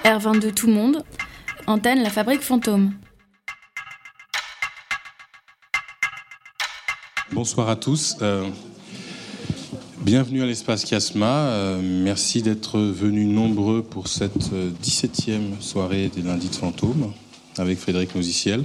R22 Tout Monde, antenne La Fabrique Fantôme. Bonsoir à tous. Bienvenue à l'Espace Chiasma. Merci d'être venus nombreux pour cette 17e soirée des Lundis de Fantômes avec Frédéric Noziciel.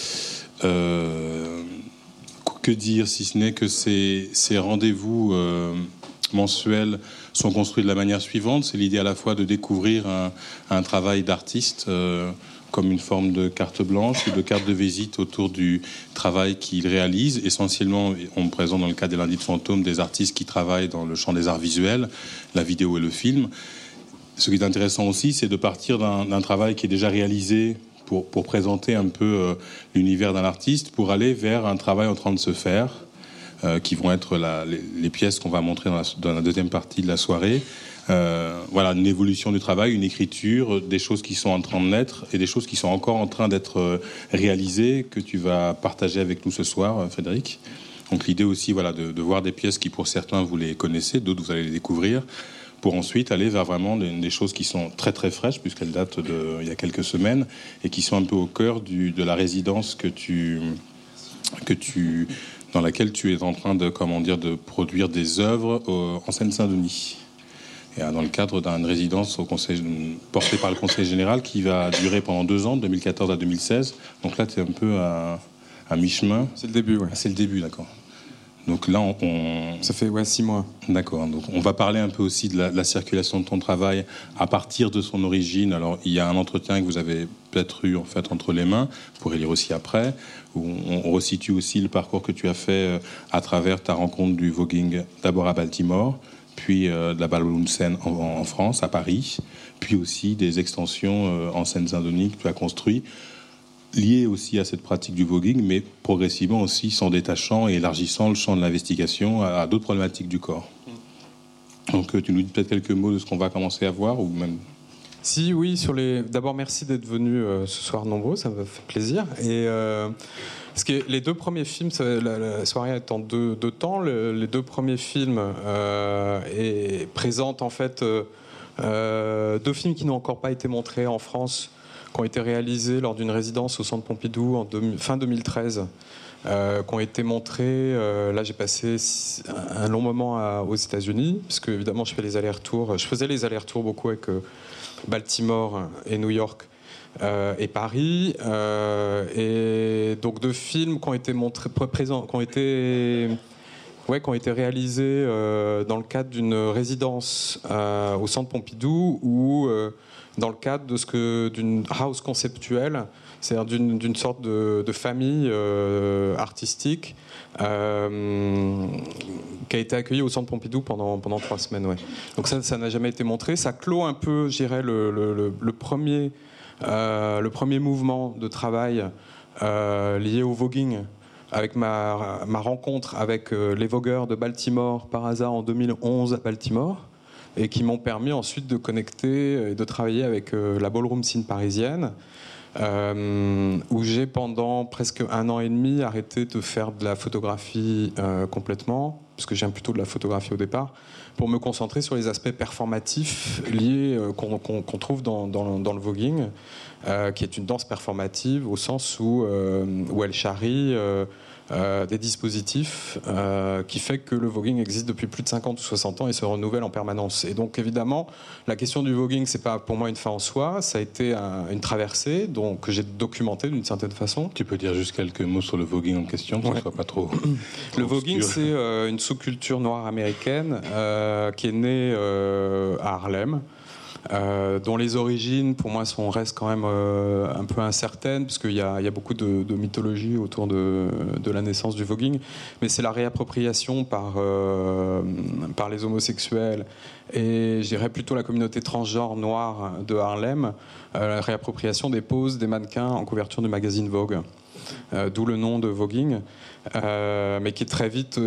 Que dire si ce n'est que ces rendez-vous mensuels sont construits de la manière suivante. C'est l'idée à la fois de découvrir un travail d'artiste comme une forme de carte blanche ou de carte de visite autour du travail qu'il réalise. Essentiellement, on présente dans le cadre des Lundis de Fantômes des artistes qui travaillent dans le champ des arts visuels, la vidéo et le film. Ce qui est intéressant aussi, c'est de partir d'un travail qui est déjà réalisé pour présenter un peu l'univers d'un artiste, pour aller vers un travail en train de se faire, qui vont être les pièces qu'on va montrer dans la deuxième partie de la soirée. Voilà, une évolution du travail, une écriture, des choses qui sont en train de naître et des choses qui sont encore en train d'être réalisées, que tu vas partager avec nous ce soir, Frédéric. Donc l'idée aussi, voilà, de voir des pièces qui pour certains vous les connaissez, d'autres vous allez les découvrir, pour ensuite aller vers vraiment des choses qui sont très très fraîches, puisqu'elles datent il y a quelques semaines, et qui sont un peu au cœur de la résidence dans laquelle tu es en train de produire des œuvres en Seine-Saint-Denis. Et dans le cadre d'une résidence portée par le Conseil général qui va durer pendant 2 ans, de 2014 à 2016. Donc là, tu es un peu à mi-chemin. C'est le début, oui. Ah, c'est le début, d'accord. Donc là, ça fait 6 mois. D'accord. Donc on va parler un peu aussi de la circulation de ton travail à partir de son origine. Alors il y a un entretien que vous avez peut-être eu en fait entre les mains, vous pourrez lire aussi après, où on resitue aussi le parcours que tu as fait à travers ta rencontre du voguing, d'abord à Baltimore, puis de la ballroom scène en France, à Paris, puis aussi des extensions en Seine-Saint-Denis que tu as construit, liées aussi à cette pratique du voguing, mais progressivement aussi s'en détachant et élargissant le champ de l'investigation à d'autres problématiques du corps. Donc tu nous dis peut-être quelques mots de ce qu'on va commencer à voir, ou même... Si, oui, d'abord merci d'être venus ce soir nombreux, ça me fait plaisir. Et parce que les 2 premiers films, la soirée est en deux temps. Les 2 premiers films présentent en fait 2 films qui n'ont encore pas été montrés en France, qui ont été réalisés lors d'une résidence au Centre Pompidou fin 2013, qui ont été montrés. Là, j'ai passé un long moment aux États-Unis, parce que évidemment, je faisais les allers-retours beaucoup avec Baltimore et New York et Paris, et donc 2 films qui ont été montrés, qui ont été réalisés dans le cadre d'une résidence au Centre Pompidou, ou dans le cadre d'une house conceptuelle, c'est-à-dire d'une sorte de famille artistique qui a été accueillie au Centre Pompidou pendant 3 semaines. Ouais. Donc ça n'a jamais été montré. Ça clôt un peu, je dirais, le premier mouvement de travail lié au voguing, avec ma rencontre avec les vogueurs de Baltimore par hasard en 2011 à Baltimore, et qui m'ont permis ensuite de connecter et de travailler avec la ballroom scene parisienne, où j'ai pendant presque 1 an et demi arrêté de faire de la photographie complètement, parce que je viens plutôt de la photographie au départ, pour me concentrer sur les aspects performatifs liés qu'on trouve dans le voguing, qui est une danse performative au sens où elle charrie des dispositifs qui fait que le voguing existe depuis plus de 50 ou 60 ans et se renouvelle en permanence. Et donc évidemment, la question du voguing, c'est pas pour moi une fin en soi, ça a été une traversée que j'ai documentée d'une certaine façon. Tu peux dire juste quelques mots sur le voguing en question, que ce soit pas trop... Le voguing, c'est une sous-culture noire américaine qui est née à Harlem, dont les origines, pour moi, restent quand même un peu incertaines, parce qu'il y a beaucoup de mythologie autour de la naissance du voguing, mais c'est la réappropriation par les homosexuels et, je dirais, plutôt la communauté transgenre noire de Harlem, la réappropriation des poses des mannequins en couverture du magazine Vogue. D'où le nom de voguing, mais qui est très vite,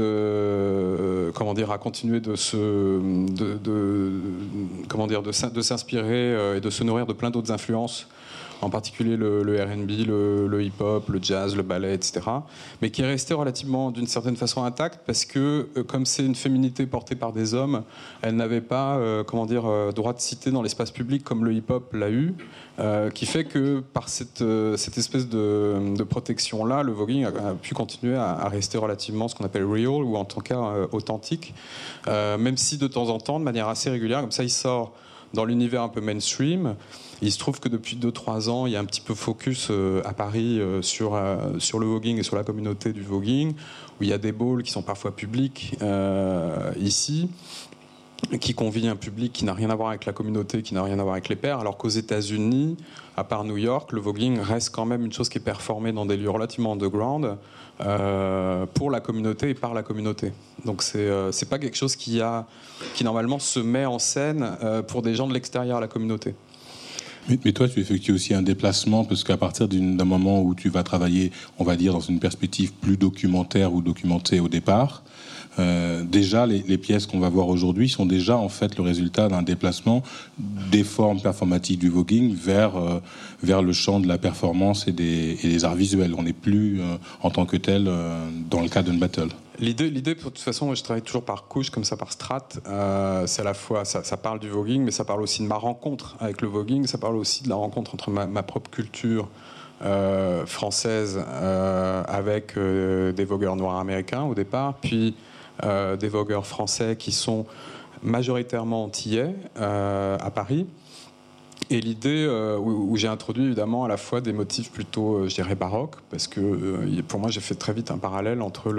a continué de s'inspirer et de se nourrir de plein d'autres influences en particulier le R&B, le hip-hop, le jazz, le ballet, etc. Mais qui est resté relativement, d'une certaine façon, intacte parce que, comme c'est une féminité portée par des hommes, elle n'avait pas, droit de citer dans l'espace public comme le hip-hop l'a eu, qui fait que par cette espèce de protection-là, le voguing a pu continuer à rester relativement ce qu'on appelle real, ou en tout cas authentique, même si de temps en temps, de manière assez régulière, comme ça, il sort dans l'univers un peu mainstream. Il se trouve que depuis 2-3 ans, il y a un petit peu focus à Paris sur le voguing et sur la communauté du voguing, où il y a des balls qui sont parfois publics ici, qui convient un public qui n'a rien à voir avec la communauté, qui n'a rien à voir avec les pairs, alors qu'aux États-Unis, à part New York, le voguing reste quand même une chose qui est performée dans des lieux relativement underground pour la communauté et par la communauté. Donc c'est pas quelque chose qui normalement se met en scène pour des gens de l'extérieur à la communauté. Mais toi, tu effectues aussi un déplacement, parce qu'à partir d'un moment où tu vas travailler, on va dire, dans une perspective plus documentaire ou documentée au départ, déjà, les pièces qu'on va voir aujourd'hui sont déjà en fait le résultat d'un déplacement des formes performatives du voguing vers le champ de la performance et des arts visuels. On n'est plus en tant que tel dans le cadre d'une battle. L'idée, de toute façon, je travaille toujours par couche, comme ça, par strate. C'est à la fois, ça parle du voguing, mais ça parle aussi de ma rencontre avec le voguing. Ça parle aussi de la rencontre entre ma propre culture française avec des vogueurs noirs américains au départ, puis des vogueurs français qui sont majoritairement antillais à Paris. Et l'idée où j'ai introduit évidemment à la fois des motifs plutôt, je dirais, baroques, parce que pour moi j'ai fait très vite un parallèle entre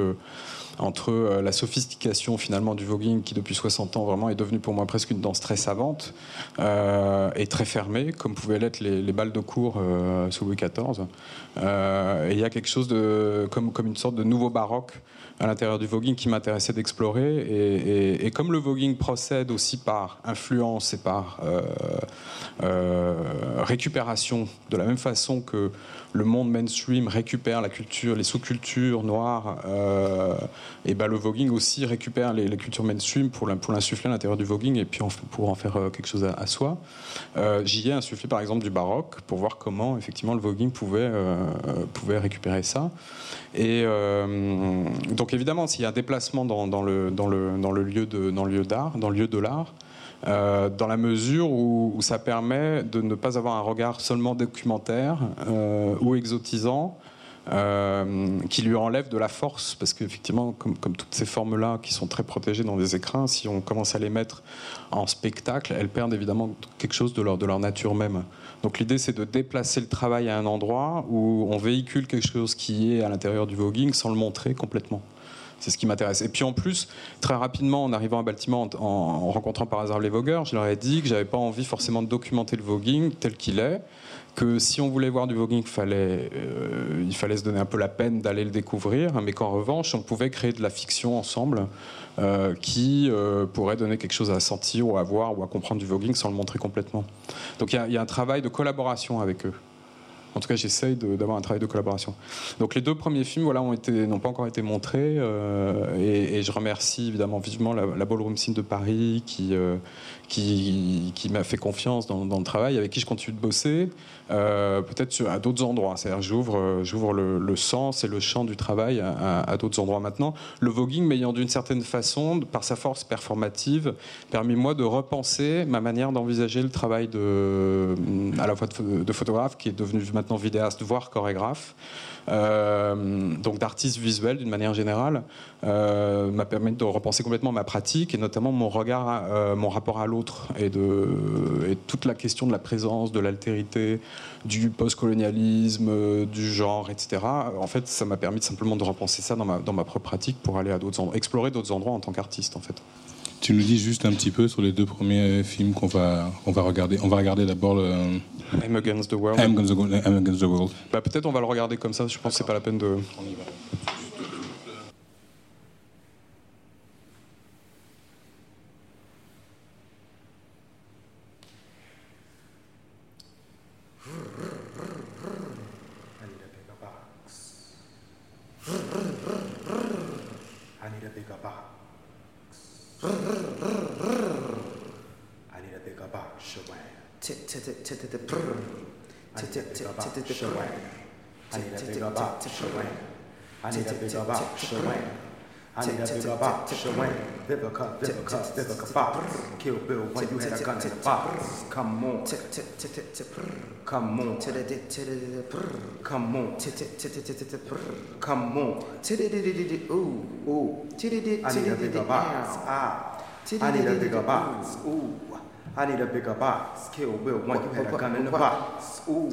la sophistication finalement du voguing, qui depuis 60 ans vraiment est devenue pour moi presque une danse très savante et très fermée, comme pouvaient l'être les balles de cour sous Louis XIV. Et il y a quelque chose comme une sorte de nouveau baroque à l'intérieur du voguing qui m'intéressait d'explorer. Et comme le voguing procède aussi par influence et par récupération, de la même façon que le monde mainstream récupère la culture, les sous-cultures noires, et ben le voguing aussi récupère les cultures mainstream pour l'insuffler à l'intérieur du voguing et puis pour en faire quelque chose à soi. J'y ai insufflé par exemple du baroque pour voir comment effectivement le voguing pouvait récupérer ça. Et donc évidemment, s'il y a un déplacement dans le lieu d'art, dans le lieu de l'art, dans la mesure où ça permet de ne pas avoir un regard seulement documentaire ou exotisant, qui lui enlève de la force, parce qu'effectivement, comme toutes ces formes-là qui sont très protégées dans des écrins, si on commence à les mettre en spectacle, elles perdent évidemment quelque chose de leur nature même. Donc l'idée, c'est de déplacer le travail à un endroit où on véhicule quelque chose qui est à l'intérieur du voguing sans le montrer complètement. C'est ce qui m'intéresse. Et puis en plus, très rapidement, en arrivant à Baltimore, en rencontrant par hasard les vogueurs, je leur ai dit que j'avais pas envie forcément de documenter le voguing tel qu'il est, que si on voulait voir du voguing, il fallait se donner un peu la peine d'aller le découvrir, mais qu'en revanche, on pouvait créer de la fiction ensemble qui pourrait donner quelque chose à sentir ou à voir ou à comprendre du voguing sans le montrer complètement. Donc il y a un travail de collaboration avec eux. En tout cas, j'essaye d'avoir un travail de collaboration. Donc les 2 premiers films n'ont pas encore été montrés et je remercie évidemment vivement la Ballroom Scene de Paris qui m'a fait confiance dans le travail, avec qui je continue de bosser, peut-être à d'autres endroits. C'est-à-dire j'ouvre le sens et le champ du travail à d'autres endroits maintenant. Le voguing m'ayant d'une certaine façon, par sa force performative, permis moi de repenser ma manière d'envisager le travail à la fois de photographe, qui est devenu maintenant vidéaste, voire chorégraphe, donc d'artiste visuel d'une manière générale, m'a permis de repenser complètement ma pratique et notamment mon rapport à l'autre et toute la question de la présence, de l'altérité, du post-colonialisme, du genre, etc. En fait, ça m'a permis simplement de repenser ça dans ma propre pratique pour aller à d'autres endroits, explorer d'autres endroits en tant qu'artiste, en fait. Tu nous dis juste un petit peu sur les 2 premiers films qu'on va regarder. On va regarder d'abord le I'm Against the World. I'm Against the World. Bah, peut-être on va le regarder comme ça. Je pense que c'est pas la peine de. On y va. I need a bigger box, shawang. I need a bigger box, shawang. I need a bigger box, shawang. I need a bigger box, shawang. Vivica, Vivica, Vivica box. Kill Bill when you had a gun in the box. Come on, come on, come on, come on. Ooh, ooh. I need a bigger box. I need a bigger box. Ooh. I need a bigger box. Kill Bill when you had a gun in the box. Ooh.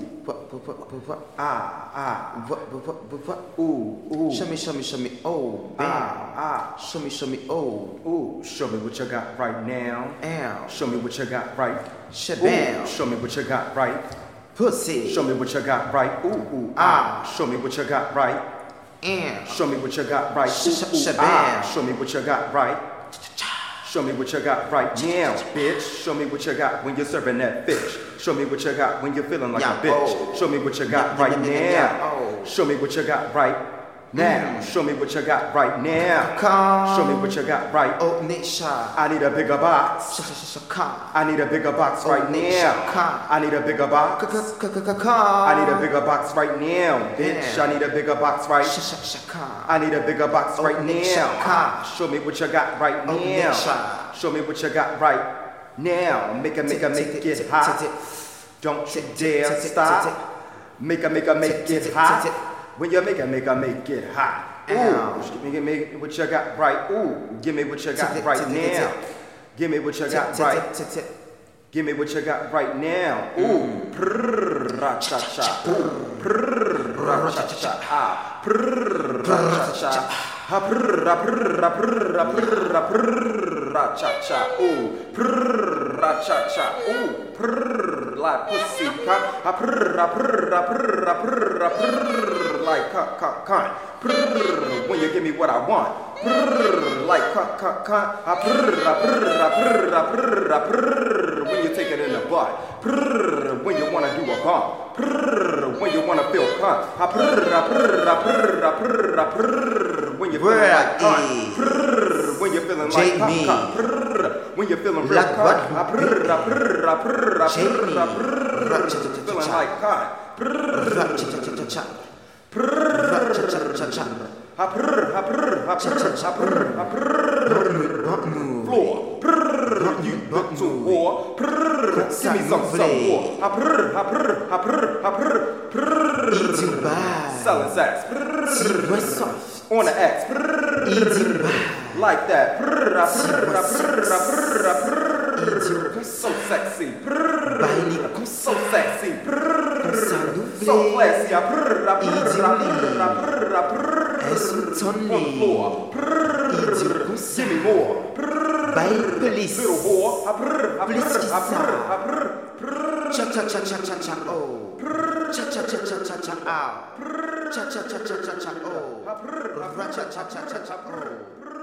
Ooh, ooh. Show me, oh, bam. Show me, oh, ooh. Show me what you got right now. Ow. Show me what you got right. Shabam. Ooh. Show me what you got right. Pussy. Show me what you got right. Ooh, ooh, Show me what you got right. Ow. Show me what you got right. Ooh, ooh, Shabam. Show me what you got right. Show me what you got right now, bitch. Show me what you got when you're serving that fish. Show me what you got when you're feeling like a bitch. Show me what you got right now. Show me what you got right now. Show me what you got right now. Show me what you got right. Oh, Nisha. I need a bigger box. I need a bigger box right now. I need a bigger box. I need a bigger box right now, bitch. I need a bigger box right. I need a bigger box right now. Show me what you got right now. Show me what you got right now. Make it hot. Don't you dare stop. Make it hot. When you make it hot. Ooh, give me what you got right. Ooh, give me what you got right now. Give me what you got right. Give me what you got right now. Ooh, prrr, ra cha cha. Ooh, prrr, ra cha cha. Ah, prrr, ra cha cha. Ha prrr, ra prrr, ra prrr, ra prrr, ra prrr, ra cha cha. Ooh, prrr, ra cha cha. Ooh, prrr, like pussy cut. Ha prrr, ra prrr, ra prrr, ra prrr, ra prrr, like cunt. Prrr, when you give me what I want. Prrr, like cunt. Ha prrr, ra prrr, ra prrr, ra prrr, ra prrr, when you take it in the butt. Prrr, when you wanna do a bump. Prrr, when you wanna feel cunt. Ha prrr, ra prrr, ra prrr, ra prrr, ra prrr, when you feeling like cunt. Prrr, when you feeling like cunt. Prrr, when you feeling real cunt. Ha prrr, ra prrr, ra prrr, ra prrr, ra prrr, feeling like cunt. Prrr. Ha prrr, ha prrr, ha prrr, ha prrr, ha prrr. Floor. Prrr, you look to war. Prrr, give me some more. Ha prrr, ha prrr, ha prrr, ha prrr, prrr. Selling sex. Prrr. On the X. Prrr. Like that. Prrr, ha prrr, ha prrr, ha prrr, ha prrr. So sexy. Prrr. So sexy. Prrr. So classy. Ha prrr, ha prrr, ha prrr, ha prrr, ha prrr. On the floor. Prrr. Give me more. Prrr. Little whore. Ha prrr, ha prrr, ha prrr, ha prrr. Cha oh. Cha ow. Cha oh. Ra cha oh.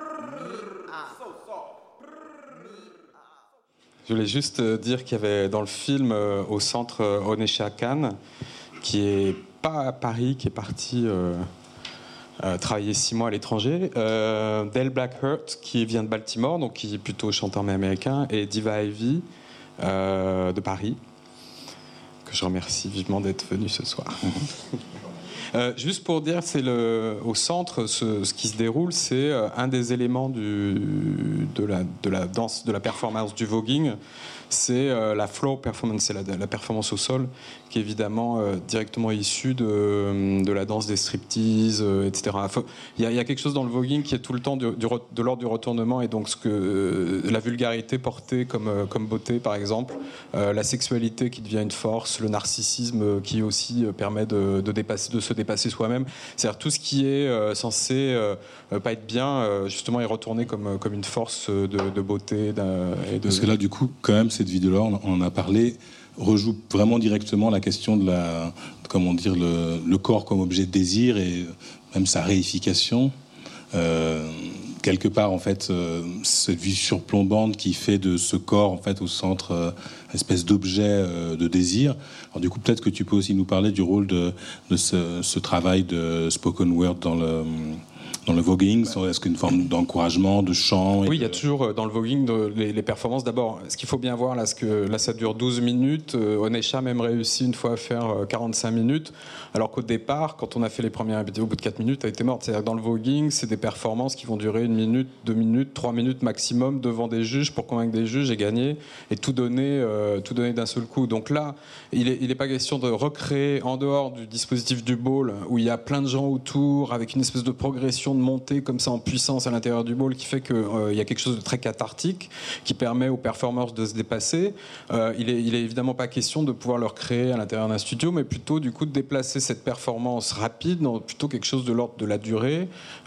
Je voulais juste dire qu'il y avait dans le film au centre Onesha Khan, qui est pas à Paris, qui est parti travailler 6 mois à l'étranger, Dale Blackheart, qui vient de Baltimore, donc qui est plutôt chanteur mais américain, et Diva Ivy de Paris, que je remercie vivement d'être venu ce soir. Juste pour dire, c'est au centre, ce qui se déroule, c'est un des éléments de la danse, de la performance du voguing, c'est la floor performance, c'est la performance au sol, qui est évidemment directement issue de la danse des striptease, etc. Il y a quelque chose dans le voguing qui est tout le temps de l'ordre du retournement, et donc la vulgarité portée comme beauté, par exemple, la sexualité qui devient une force, le narcissisme qui aussi permet de se dépasser soi-même. C'est-à-dire tout ce qui est censé pas être bien, justement, est retourné comme une force de beauté. Parce que là, du coup, quand même, cette vidéo-là, on en a parlé, rejoue vraiment directement la question de comment dire, le corps comme objet de désir et même sa réification. Quelque part, en fait, cette vue surplombante qui fait de ce corps, en fait, au centre, espèce d'objet de désir. Alors, du coup, peut-être que tu peux aussi nous parler du rôle de ce travail de spoken word dans le voguing? Est-ce qu'une forme d'encouragement, de chant? Oui, il y a toujours dans le voguing les performances. D'abord, ce qu'il faut bien voir, là, ça dure 12 minutes. Onesha a même réussi une fois à faire 45 minutes, alors qu'au départ, quand on a fait les premières vidéos, au bout de 4 minutes, elle était morte. C'est-à-dire que dans le voguing, c'est des performances qui vont durer 1 minute, 2 minutes, 3 minutes maximum devant des juges pour convaincre des juges et gagner, et tout donner d'un seul coup. Donc là, il n'est pas question de recréer en dehors du dispositif du ball, où il y a plein de gens autour, avec une espèce de progression de montée comme ça en puissance à l'intérieur du ball qui fait qu'il y a quelque chose de très cathartique qui permet aux performers de se dépasser. Il est évidemment pas question de pouvoir leur créer à l'intérieur d'un studio, mais plutôt du coup de déplacer cette performance rapide dans plutôt quelque chose de l'ordre de la durée,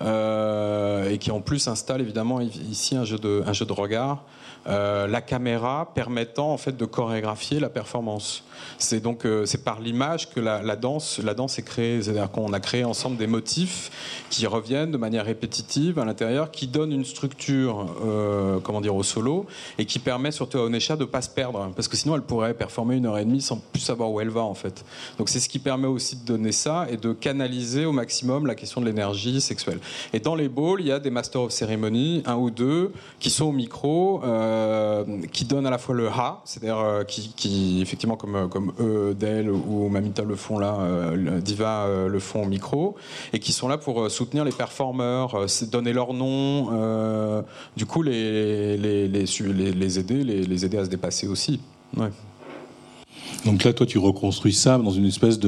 et qui en plus installe évidemment ici un jeu de regard. La caméra permettant en fait de chorégraphier la performance. C'est donc c'est par l'image que la danse est créée. C'est-à-dire qu'on a créé ensemble des motifs qui reviennent de manière répétitive à l'intérieur, qui donnent une structure au solo, et qui permet surtout à Onesha de ne pas se perdre, parce que sinon elle pourrait performer 1h30 sans plus savoir où elle va en fait. Donc c'est ce qui permet aussi de donner ça et de canaliser au maximum la question de l'énergie sexuelle. Et dans les balls, il y a des Masters of Ceremony, 1 ou 2, qui sont au micro, qui donnent à la fois le ha, c'est-à-dire qui effectivement comme eux, Del ou Mamita le font là, Diva le font au micro, et qui sont là pour soutenir les performeurs, donner leur nom, du coup les aider à se dépasser aussi. Ouais. Donc là, toi, tu reconstruis ça dans une espèce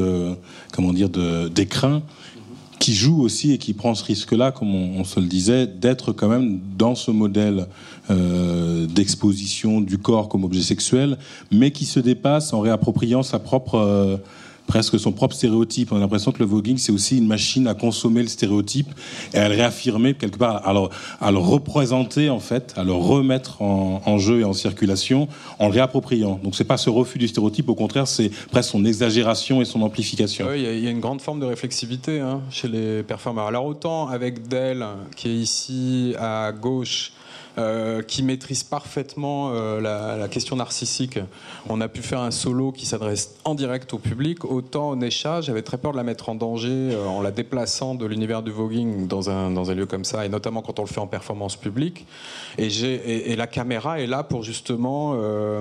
d'écrin qui joue aussi et qui prend ce risque-là, comme on se le disait, d'être quand même dans ce modèle d'exposition du corps comme objet sexuel, mais qui se dépasse en réappropriant presque son propre stéréotype. On a l'impression que le voguing, c'est aussi une machine à consommer le stéréotype et à le réaffirmer quelque part, à le représenter en fait, à le remettre en jeu et en circulation en le réappropriant. Donc c'est pas ce refus du stéréotype, au contraire, c'est presque son exagération et son amplification. Oui, il y a une grande forme de réflexivité chez les performeurs. Alors autant avec Del, qui est ici à gauche, qui maîtrise parfaitement la question narcissique. On a pu faire un solo qui s'adresse en direct au public. Autant Onesha, j'avais très peur de la mettre en danger en la déplaçant de l'univers du voguing dans un lieu comme ça, et notamment quand on le fait en performance publique. Et la caméra est là pour justement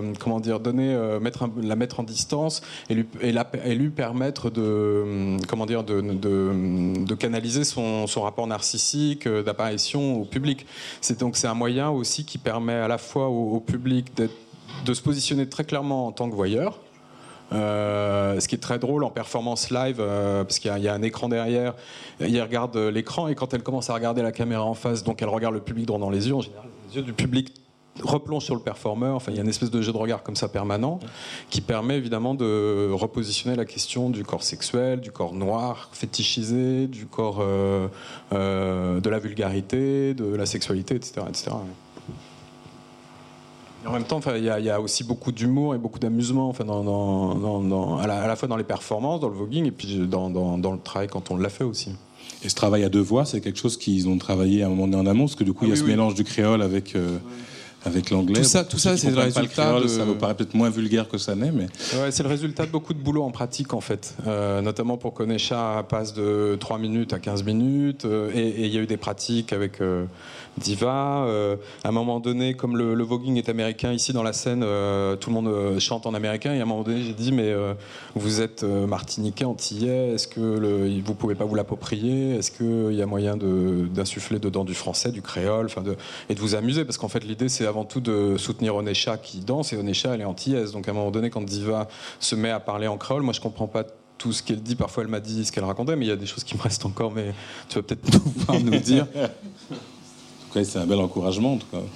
la mettre en distance et lui permettre de canaliser son rapport narcissique d'apparition au public. C'est un moyen aussi qui permet à la fois au public de se positionner très clairement en tant que voyeur, ce qui est très drôle en performance live, parce qu'il y a un écran derrière, il regarde l'écran, et quand elle commence à regarder la caméra en face, donc elle regarde le public droit dans les yeux, en général les yeux du public replongent sur le performeur. Enfin, il y a une espèce de jeu de regard comme ça permanent qui permet évidemment de repositionner la question du corps sexuel, du corps noir fétichisé, du corps de la vulgarité, de la sexualité, etc. Et en même temps, il y a aussi beaucoup d'humour et beaucoup d'amusement, à la fois dans les performances, dans le voguing, et puis dans le travail quand on l'a fait aussi. Et ce travail à deux voix, c'est quelque chose qu'ils ont travaillé à un moment donné en amont, parce que du coup, il y a ce mélange du créole avec l'anglais. Tout ça c'est le résultat ça vous paraît peut-être moins vulgaire que ça n'est, mais... Ouais, c'est le résultat de beaucoup de boulot en pratique, en fait. Notamment pour qu'Onesha passe de 3 minutes à 15 minutes. Et il y a eu des pratiques avec Diva. À un moment donné, comme le voguing est américain, ici dans la scène, tout le monde chante en américain. Et à un moment donné, j'ai dit, mais vous êtes martiniquais, antillais, est-ce que vous pouvez pas vous l'approprier? Est-ce qu'il y a moyen d'insuffler dedans du français, du créole, et de vous amuser? Parce qu'en fait, l'idée, c'est avant tout de soutenir Onesha qui danse, et Onesha, elle est antillaise. Donc à un moment donné, quand Diva se met à parler en créole, moi je comprends pas tout ce qu'elle dit. Parfois elle m'a dit ce qu'elle racontait, mais il y a des choses qui me restent encore, mais tu vas peut-être pouvoir nous dire. En tout cas, c'est un bel encouragement, en tout cas.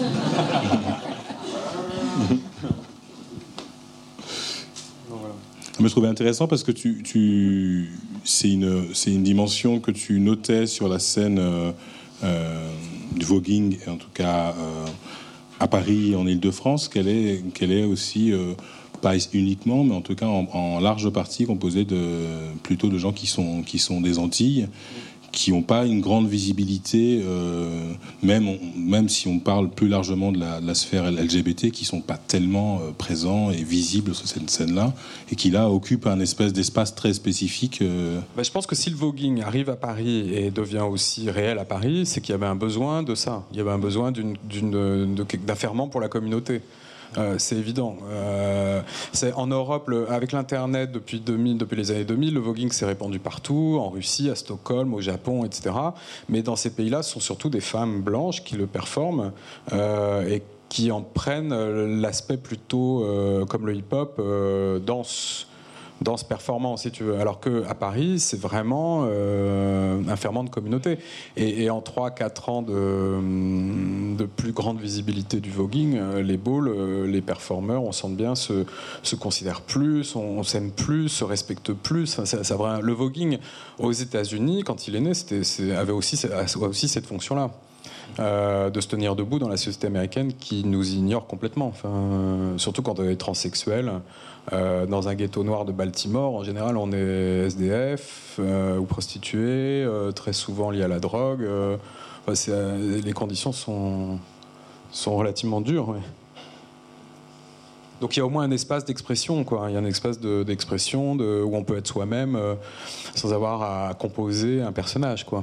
Je me trouvais intéressant parce que c'est une dimension que tu notais sur la scène du voguing, et en tout cas à Paris, en Île-de-France, qu'elle est aussi, pas uniquement, mais en tout cas en large partie composée plutôt de gens qui sont des Antilles, qui n'ont pas une grande visibilité, même si on parle plus largement de la sphère LGBT, qui ne sont pas tellement présents et visibles sur cette scène-là, et qui là occupent un espèce d'espace très spécifique. Je pense que si le voguing arrive à Paris et devient aussi réel à Paris, c'est qu'il y avait un besoin de ça. Il y avait un besoin d'un ferment pour la communauté. C'est évident. En Europe, avec l'Internet, depuis les années 2000, le voguing s'est répandu partout, en Russie, à Stockholm, au Japon, etc. Mais dans ces pays-là, ce sont surtout des femmes blanches qui le performent et qui en prennent l'aspect plutôt, comme le hip-hop, danse performance, si tu veux. Alors qu'à Paris, c'est vraiment un ferment de communauté. Et en 3-4 ans de plus grande visibilité du voguing, les balls, les performeurs, on sent bien, se considèrent plus, on s'aime plus, se respectent plus. Le voguing, aux États-Unis, quand il est né, avait aussi cette fonction-là. De se tenir debout dans la société américaine qui nous ignore complètement. Surtout quand on est transsexuel. Dans un ghetto noir de Baltimore, en général, on est SDF ou prostitué, très souvent lié à la drogue. Les conditions sont relativement dures. Ouais. Donc il y a au moins un espace d'expression, quoi. Il y a un espace d'expression où on peut être soi-même sans avoir à composer un personnage, quoi.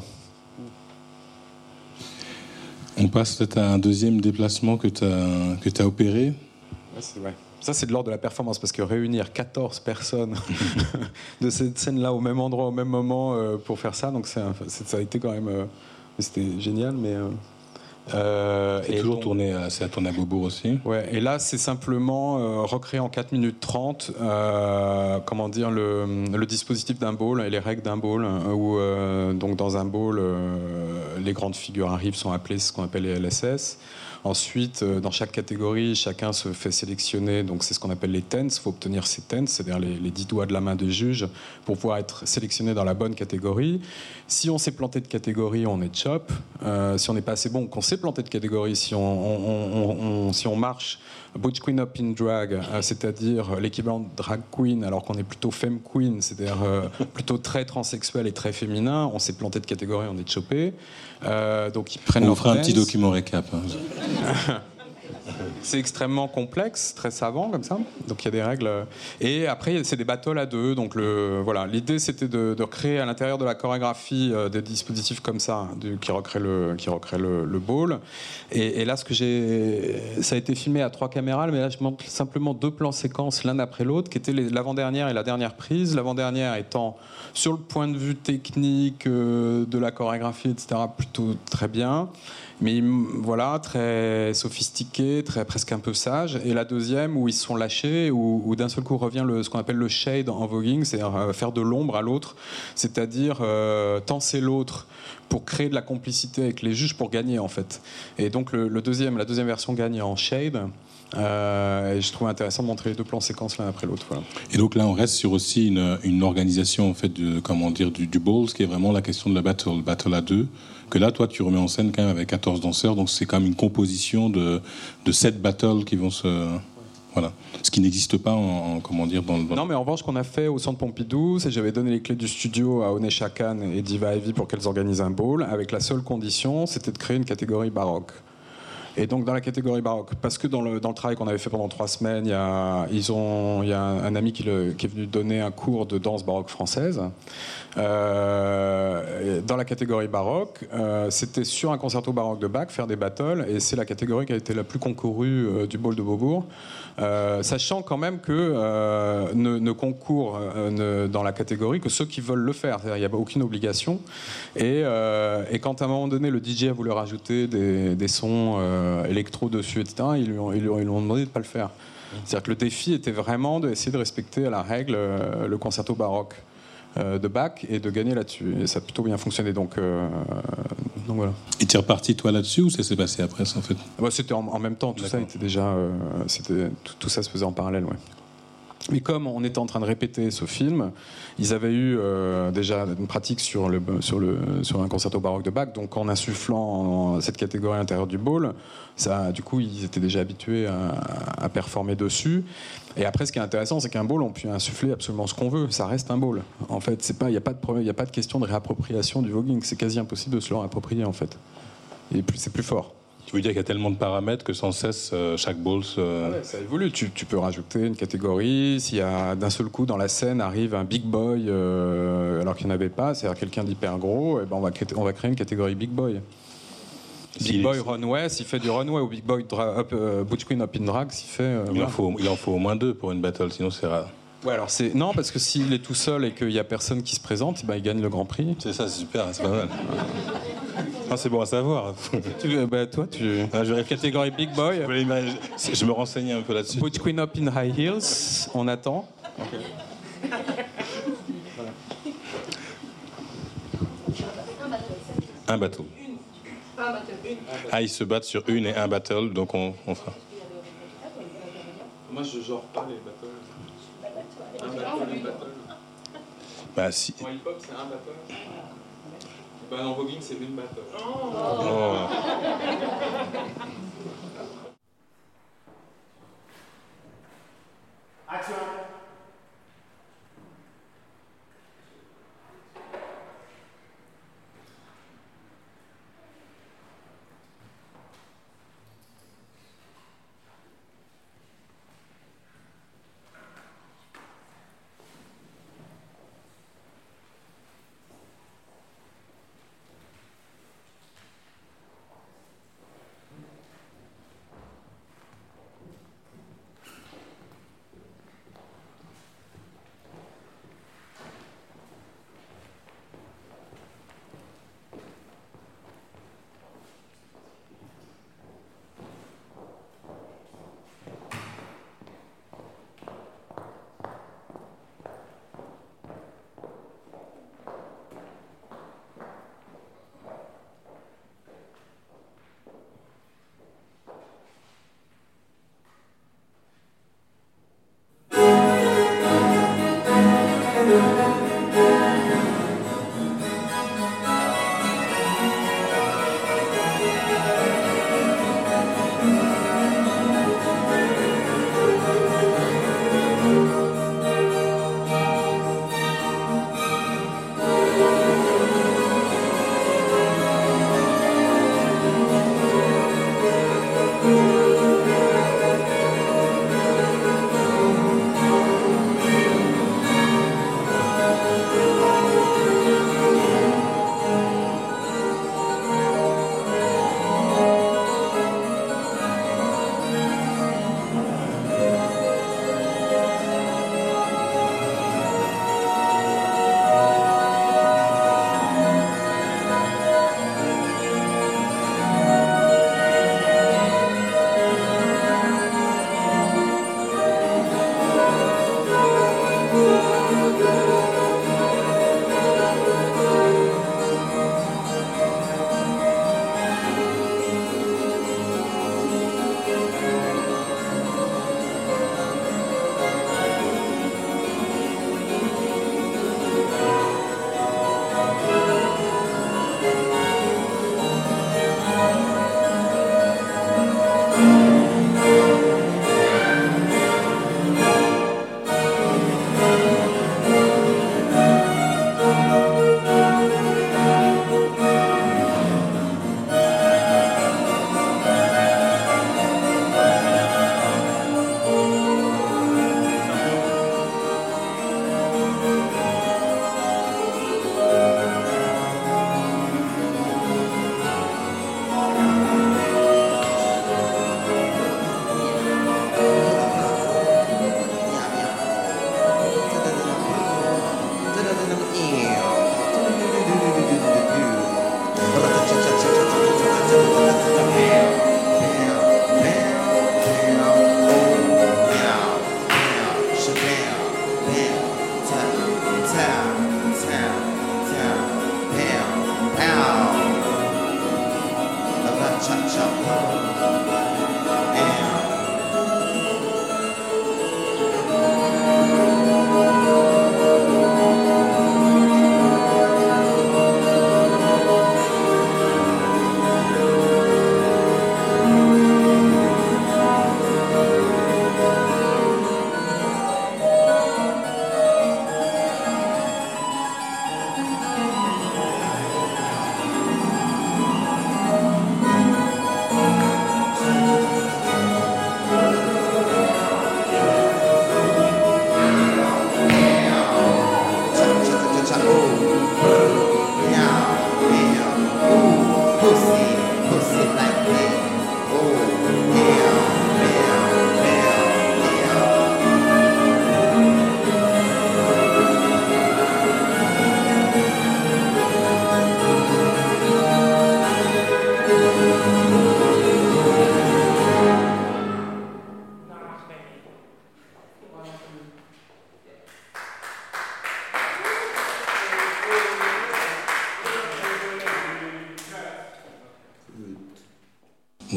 On passe peut-être à un deuxième déplacement que tu as opéré. Ouais. Ça, c'est de l'ordre de la performance, parce que réunir 14 personnes de cette scène-là au même endroit, au même moment, pour faire ça, donc ça a été quand même... c'était génial, mais... c'est toujours tourné à Beaubourg aussi. Ouais, et là, c'est simplement recréer en 4 minutes 30 le dispositif d'un ball et les règles d'un ball, où donc dans un ball, les grandes figures arrivent, sont appelées ce qu'on appelle les LSS. Ensuite, dans chaque catégorie, chacun se fait sélectionner, donc c'est ce qu'on appelle les tens. Il faut obtenir ces tens, c'est-à-dire les 10 doigts de la main du juge, pour pouvoir être sélectionné dans la bonne catégorie. Si on s'est planté de catégorie, on est chop. Si on n'est pas assez bon, qu'on s'est planté de catégorie, si on marche Butch Queen Up in Drag, c'est-à-dire l'équivalent de drag queen, alors qu'on est plutôt femme queen, c'est-à-dire plutôt très transsexuel et très féminin, on s'est planté de catégorie, on est chopé. Donc ils prennent. On fera un petit document récap. C'est extrêmement complexe, très savant comme ça. Donc il y a des règles. Et après, c'est des battles à deux. Donc l'idée, c'était de créer à l'intérieur de la chorégraphie des dispositifs comme ça, qui recréent le ball. Et là, ça a été filmé à 3 caméras, mais là, je montre simplement 2 plans séquences l'un après l'autre, qui étaient l'avant-dernière et la dernière prise. L'avant-dernière étant sur le point de vue technique de la chorégraphie, etc., plutôt très bien. Mais voilà, très sophistiqué, presque un peu sage. Et la deuxième, où ils sont lâchés, où d'un seul coup revient ce qu'on appelle le shade en voguing, c'est-à-dire faire de l'ombre à l'autre, c'est-à-dire tenser l'autre pour créer de la complicité avec les juges pour gagner, en fait. Et donc la deuxième version gagne en shade. Et je trouve intéressant de montrer les 2 plans séquences l'un après l'autre. Voilà. Et donc là, on reste sur aussi une organisation en fait du ball, ce qui est vraiment la question de la battle à 2. Que là, toi, tu remets en scène quand même avec 14 danseurs, donc c'est quand même une composition de 7 battles qui vont se... Voilà. Ce qui n'existe pas Non, mais en revanche, ce qu'on a fait au Centre Pompidou, c'est que j'avais donné les clés du studio à Onesha Khan et Diva Ivy pour qu'elles organisent un ball, avec la seule condition, c'était de créer une catégorie baroque. Et donc dans la catégorie baroque, parce que dans le travail qu'on avait fait pendant 3 semaines, il y a un ami qui est venu donner un cours de danse baroque française. Dans la catégorie baroque, c'était sur un concerto baroque de Bach, faire des battles, et c'est la catégorie qui a été la plus concourue du ball de Beaubourg. Sachant quand même que ne concourent dans la catégorie que ceux qui veulent le faire. C'est-à-dire, il n'y a aucune obligation. Et quand à un moment donné, le DJ a voulu rajouter des sons électro dessus, etc., ils lui ont demandé de ne pas le faire. C'est-à-dire que le défi était vraiment d'essayer de respecter à la règle le concerto baroque de Bach et de gagner là-dessus. Et ça a plutôt bien fonctionné. Donc voilà. Et tu es reparti toi là-dessus ou ça s'est passé après ça en fait? C'était en même temps. Tout ça était déjà, tout ça se faisait en parallèle. Ouais. Mais comme on était en train de répéter ce film, ils avaient eu déjà une pratique sur un concerto baroque de Bach, donc en insufflant cette catégorie à l'intérieur du ball, ça, du coup, ils étaient déjà habitués à performer dessus. Et après, ce qui est intéressant, c'est qu'un ball, on peut insuffler absolument ce qu'on veut, ça reste un ball. En fait, il n'y a pas de problème, il n'y a pas de question de réappropriation du voguing, c'est quasi impossible de se le réapproprier en fait. Et c'est plus fort. Tu veux dire qu'il y a tellement de paramètres que sans cesse, chaque ball se... Ouais, ça évolue. Tu peux rajouter une catégorie. S'il y a d'un seul coup dans la scène arrive un big boy alors qu'il n'y en avait pas, c'est-à-dire quelqu'un d'hyper gros, et ben on va créer une catégorie big boy. Big boy runway, s'il fait du runway, ou big boy butch queen up in drag, s'il fait... il en faut au moins 2 pour une battle, sinon c'est rare. Ouais, alors non, parce que s'il est tout seul et qu'il n'y a personne qui se présente, ben il gagne le Grand Prix. C'est ça, c'est super, c'est pas mal. Ah, c'est bon à savoir. Toi, je rêve catégorie big boy. Je me renseignais un peu là-dessus. Butch queen up in high heels, on attend. Okay. Voilà. Un battle. Ah, ils se battent sur une et un battle, donc on fera. Moi, je genre pas les battles. Un battle, une battle. Bah, si. En hip-hop, c'est un battle. Ben, en voguing, c'est une battle. Oh. Action.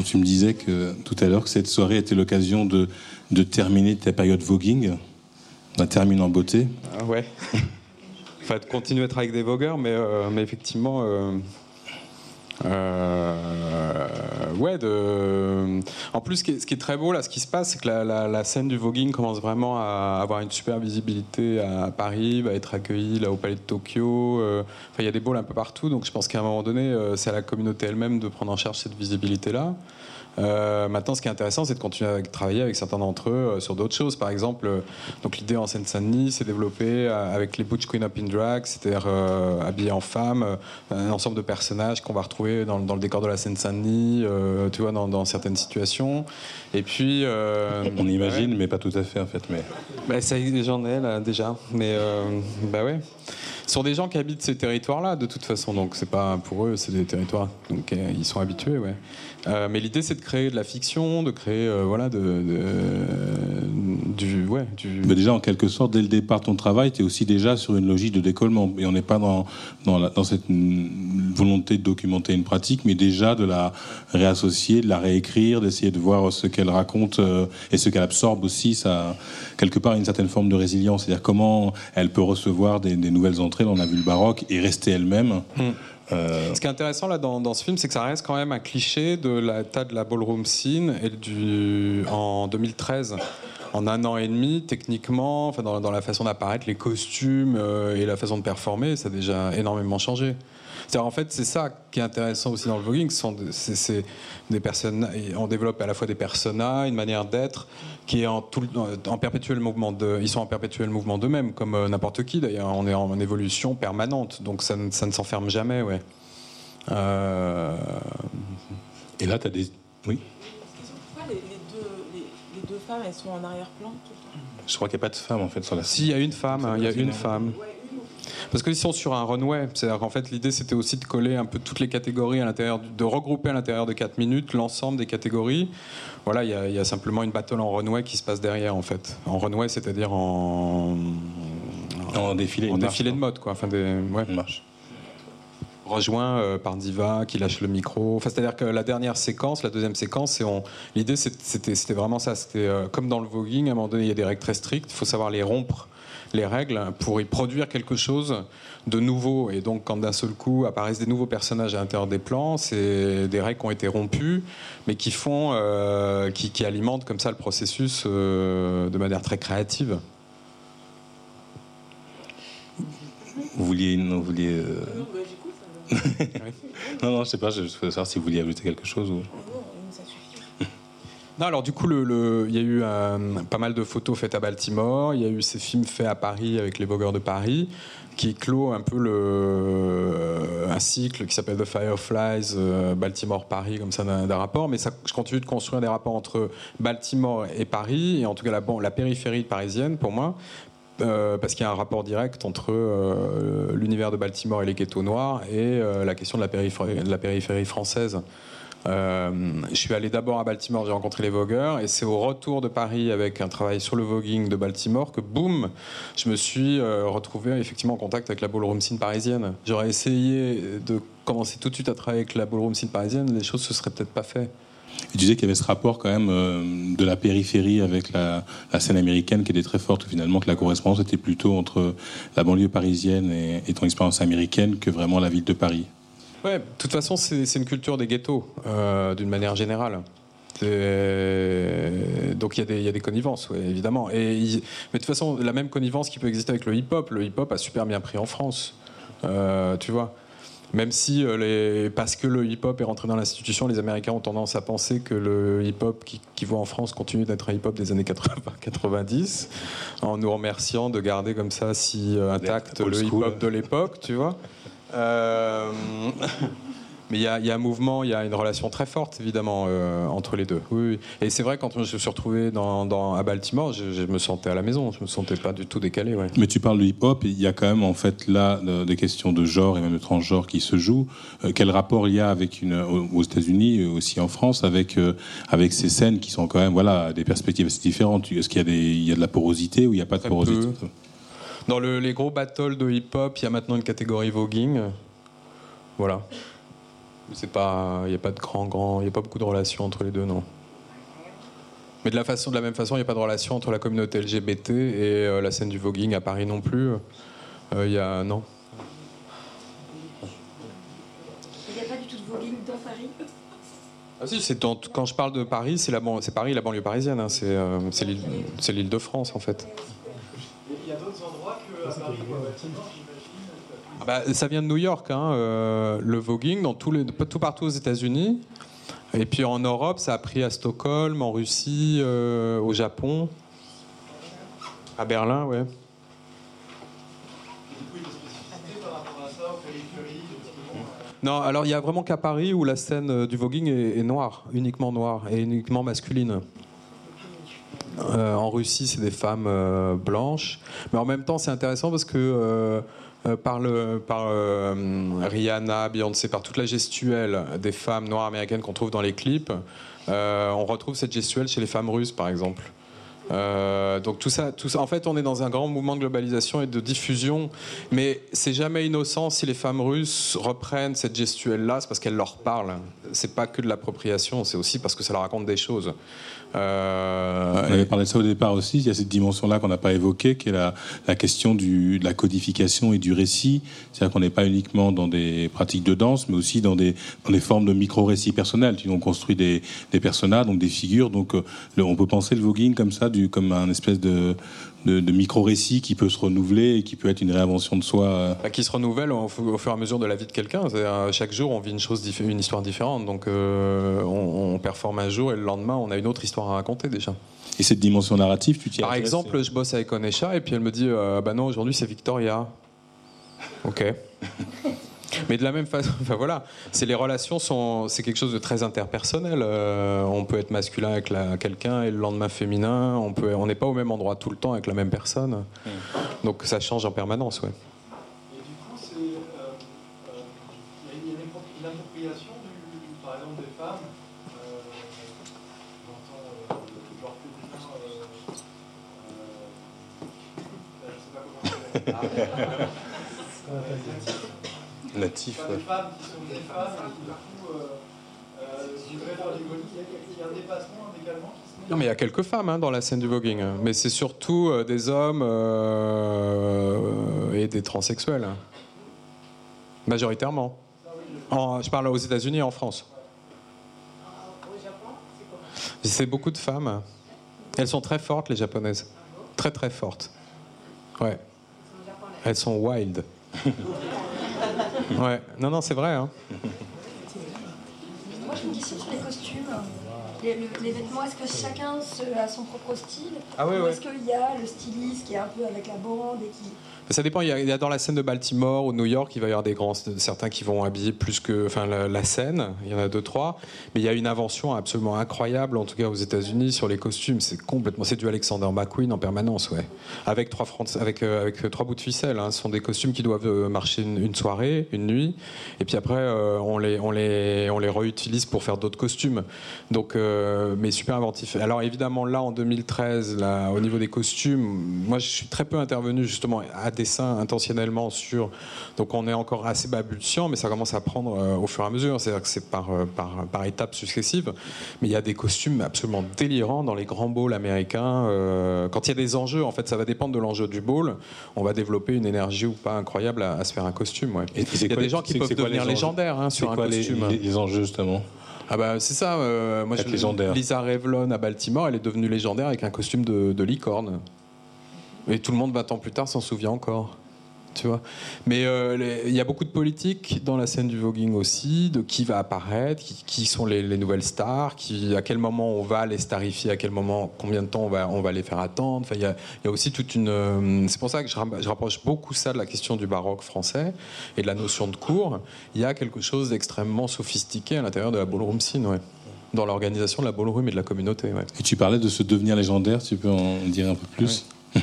tu me disais que tout à l'heure que cette soirée était l'occasion de terminer ta période voguing. On termine en beauté. Ah ouais. Enfin, de continuer à être avec des vogueurs, mais effectivement, en plus, ce qui est très beau là, ce qui se passe, c'est que la scène du voguing commence vraiment à avoir une super visibilité à Paris, va être accueillie là au Palais de Tokyo. Il y a des balls un peu partout, donc je pense qu'à un moment donné, c'est à la communauté elle-même de prendre en charge cette visibilité-là. Maintenant, ce qui est intéressant, c'est de continuer à travailler avec certains d'entre eux sur d'autres choses. Par exemple, donc l'idée en Seine-Saint-Denis s'est développée avec les Butch Queen Up in Drag, c'est-à-dire habillés en femmes, un ensemble de personnages qu'on va retrouver dans le décor de la Seine-Saint-Denis, tu vois, dans certaines situations. Et puis, on imagine, mais pas tout à fait en fait. Mais ça j'en ai là déjà. Mais ouais. Ce sont des gens qui habitent ces territoires-là, de toute façon. Donc, c'est pas pour eux, c'est des territoires. Donc, ils sont habitués, ouais. Mais l'idée, c'est de créer de la fiction, de créer, Mais déjà, en quelque sorte, dès le départ de ton travail, tu es aussi déjà sur une logique de décollement. Et on n'est pas dans cette volonté de documenter une pratique, mais déjà de la réassocier, de la réécrire, d'essayer de voir ce qu'elle raconte et ce qu'elle absorbe aussi. Ça, quelque part, une certaine forme de résilience. C'est-à-dire comment elle peut recevoir des nouvelles entrées. Là, on a vu le baroque et rester elle-même. Ce qui est intéressant là dans ce film, c'est que ça reste quand même un cliché de l'état de la ballroom scene en 2013. En un an et demi, techniquement, dans la façon d'apparaître, les costumes et la façon de performer, ça a déjà énormément changé. C'est-à-dire, en fait, c'est ça qui est intéressant aussi dans le voguing, c'est des personnes, on développe à la fois des personas, une manière d'être qui est en perpétuel mouvement ils sont en perpétuel mouvement d'eux-mêmes, comme n'importe qui d'ailleurs. On est en évolution permanente, donc ça ne s'enferme jamais, ouais. Et là, tu as des... Oui. Pourquoi les deux femmes, elles sont en arrière-plan tout le temps ? Je crois qu'il n'y a pas de femme en fait sur la scène. Si, il y a une femme, Parce qu'ils sont sur un runway. C'est-à-dire qu'en fait, l'idée, c'était aussi de coller un peu toutes les catégories à l'intérieur, de regrouper à l'intérieur de 4 minutes l'ensemble des catégories. Voilà, il y a simplement une battle en runway qui se passe derrière, en fait. En runway, c'est-à-dire en défilé, de mode, quoi. Une marche. Rejoint par Diva qui lâche le micro. C'est-à-dire que la deuxième séquence, l'idée c'était vraiment ça. C'était comme dans le voguing, à un moment donné, il y a des règles très strictes. Il faut savoir les rompre, les règles, pour y produire quelque chose de nouveau. Et donc, quand d'un seul coup apparaissent des nouveaux personnages à l'intérieur des plans, c'est des règles qui ont été rompues, mais qui qui alimentent comme ça le processus de manière très créative. Vous vouliez... Non, je sais pas, je voulais savoir si vous vouliez ajouter quelque chose. Ou... Ça suffit. Non, alors du coup, il y a eu pas mal de photos faites à Baltimore, il y a eu ces films faits à Paris avec les vogueurs de Paris, qui clôt un peu un cycle qui s'appelle The Fireflies, Baltimore-Paris, comme ça d'un rapport. Mais je continue de construire des rapports entre Baltimore et Paris, et en tout cas la périphérie parisienne pour moi. Parce qu'il y a un rapport direct entre l'univers de Baltimore et les ghettos noirs et la question de la périphérie française. Je suis allé d'abord à Baltimore, j'ai rencontré les vogueurs, et c'est au retour de Paris avec un travail sur le voguing de Baltimore que, boum, je me suis retrouvé effectivement en contact avec la ballroom scene parisienne. J'aurais essayé de commencer tout de suite à travailler avec la ballroom scene parisienne, les choses se seraient peut-être pas faites. Et tu disais qu'il y avait ce rapport quand même de la périphérie avec la scène américaine qui était très forte, finalement, que la correspondance était plutôt entre la banlieue parisienne et ton expérience américaine que vraiment la ville de Paris. Ouais, de toute façon, c'est une culture des ghettos, d'une manière générale. Donc il y a des connivences, ouais, évidemment. Mais de toute façon, la même connivence qui peut exister avec le hip-hop a super bien pris en France, tu vois. Même si, parce que le hip-hop est rentré dans l'institution, les Américains ont tendance à penser que le hip-hop qui voit en France continue d'être un hip-hop des années 80-90, en nous remerciant de garder comme ça intact le hip-hop de l'époque, tu vois. Mais il y a un mouvement, il y a une relation très forte, évidemment, entre les deux. Oui. Et c'est vrai, quand je me suis retrouvé à Baltimore, je me sentais à la maison, je me sentais pas du tout décalé. Ouais. Mais tu parles de hip-hop, il y a quand même, en fait, là, des questions de genre et même de transgenre qui se jouent. Quel rapport il y a aux États-Unis, aussi en France, avec ces scènes qui sont quand même, voilà, des perspectives assez différentes. Est-ce qu'il y a de la porosité ou il n'y a pas de porosité ? Dans les gros battles de hip-hop, il y a maintenant une catégorie voguing. Voilà. Il n'y a pas il y a pas beaucoup de relations entre les deux, non. Mais de la même façon, il n'y a pas de relation entre la communauté LGBT et la scène du voguing à Paris non plus. Non. Il n'y a pas du tout de voguing dans Paris? Ah si, quand je parle de Paris, c'est Paris, la banlieue parisienne. Hein, c'est l'Île-de-France en fait. Il y a d'autres endroits que à Paris ou à Baltimore, j'imagine. Ah bah, ça vient de New York, hein, le voguing, tout partout aux États-Unis. Et puis en Europe, ça a pris à Stockholm, en Russie, au Japon, à Berlin, ouais. Non, alors il y a vraiment qu'à Paris où la scène du voguing est noire, uniquement noire et uniquement masculine. En Russie, c'est des femmes blanches, mais en même temps, c'est intéressant parce que par Rihanna, Beyoncé, par toute la gestuelle des femmes noires américaines qu'on trouve dans les clips, on retrouve cette gestuelle chez les femmes russes, par exemple. Donc tout ça, en fait, on est dans un grand mouvement de globalisation et de diffusion, mais c'est jamais innocent si les femmes russes reprennent cette gestuelle-là, c'est parce qu'elle leur parle. C'est pas que de l'appropriation, c'est aussi parce que ça leur raconte des choses. On avait parlé de ça au départ aussi. Il y a cette dimension-là qu'on n'a pas évoquée, qui est la question de la codification et du récit. C'est-à-dire qu'on n'est pas uniquement dans des pratiques de danse, mais aussi dans des formes de micro-récits personnels. On construit des personnages, donc des figures. Donc on peut penser le voguing comme ça, comme un espèce de micro-récit qui peut se renouveler et qui peut être une réinvention de soi. Qui se renouvelle au fur et à mesure de la vie de quelqu'un. Chaque jour, on vit une histoire différente. Donc on performe un jour et le lendemain, on a une autre histoire à raconter déjà. Et cette dimension narrative, tu t'y Par exemple, je bosse avec Onesha et puis elle me dit bah non, aujourd'hui c'est Victoria. Ok. Mais de la même façon, enfin voilà, les relations c'est quelque chose de très interpersonnel. On peut être masculin avec quelqu'un et le lendemain féminin. On n'est pas au même endroit tout le temps avec la même personne. Donc ça change en permanence, ouais. Et du coup, il y a une appropriation par exemple des femmes. J'entends genre féminin. Je sais pas comment natif. Des femmes qui sont des femmes et qui du coup voudraient faire du voguing. Il y a un dépassement également qui se met. Non, mais il y a quelques femmes dans la scène du voguing, mais c'est surtout des hommes et des transsexuels, majoritairement. Je parle aux États-Unis et en France. Au Japon, c'est quoi? C'est beaucoup de femmes. Elles sont très fortes, les japonaises. Très très fortes. Ouais. Elles sont wild. Ouais. Non, c'est vrai. Hein. Moi, je me dis sur les costumes, les vêtements, est-ce que chacun a son propre style? Ou est-ce qu'il y a le styliste qui est un peu avec la bande et qui... Ça dépend. Il y a dans la scène de Baltimore ou New York, il va y avoir certains qui vont habiller plus que, la scène. Il y en a 2-3, mais il y a une invention absolument incroyable, en tout cas aux États-Unis, sur les costumes. C'est du Alexander McQueen en permanence, ouais. Avec 3 bouts de ficelle. Hein. Ce sont des costumes qui doivent marcher une soirée, une nuit, et puis après on les réutilise pour faire d'autres costumes. Donc, mais super inventif. Alors évidemment là en 2013, au niveau des costumes, moi je suis très peu intervenu justement à dessin intentionnellement sur, donc on est encore assez balbutiant, mais ça commence à prendre au fur et à mesure, c'est-à-dire que c'est par étapes successives, mais il y a des costumes absolument délirants dans les grands balls américains. Quand il y a des enjeux, en fait ça va dépendre de l'enjeu du ball, on va développer une énergie ou pas incroyable à se faire un costume, ouais. Et il y a des gens qui peuvent devenir légendaires sur un costume. Les enjeux justement. Ah bah c'est ça, moi Lisa Revlon à Baltimore, elle est devenue légendaire avec un costume de licorne. Et tout le monde 20 ans plus tard s'en souvient encore, tu vois. Mais il y a beaucoup de politique dans la scène du voguing aussi, de qui va apparaître, qui sont les nouvelles stars, à quel moment on va les starifier, à quel moment, combien de temps on va les faire attendre. Enfin, il y a aussi toute une... c'est pour ça que je rapproche beaucoup ça de la question du baroque français et de la notion de cour. Il y a quelque chose d'extrêmement sophistiqué à l'intérieur de la ballroom scene, ouais. Dans l'organisation de la ballroom et de la communauté, ouais. Et tu parlais de ce devenir légendaire, tu peux en dire un peu plus? Ouais.